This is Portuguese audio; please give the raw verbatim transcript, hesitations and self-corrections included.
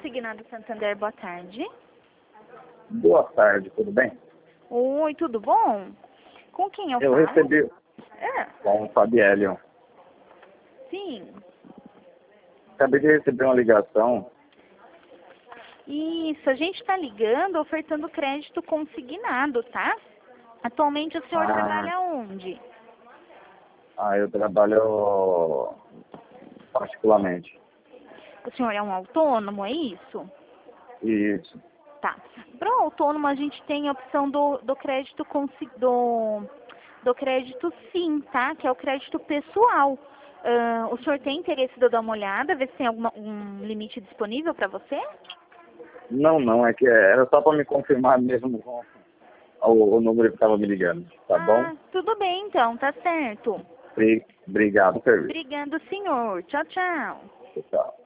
Consignado Santander, boa tarde. Boa tarde, tudo bem? Oi, tudo bom? Com quem eu, Eu falo? recebi É, com o Fabielio. sim. Acabei de receber uma ligação. Isso, a gente está ligando ofertando crédito consignado, tá? Atualmente o senhor Ah, trabalha onde? ah, eu trabalho particularmente. O senhor é um autônomo, é isso? Isso. Tá. Para o autônomo, a gente tem a opção do, do crédito consi- do, do crédito sim, tá? Que é o crédito pessoal. Ah, o senhor tem interesse de eu dar uma olhada, ver se tem algum um limite disponível para você? Não, não, é que era só para me confirmar mesmo com o, o número que estava me ligando, tá bom? Ah, tudo bem então, tá certo. Bri- Obrigado, serviço. Obrigado, senhor. Tchau, tchau. Tchau.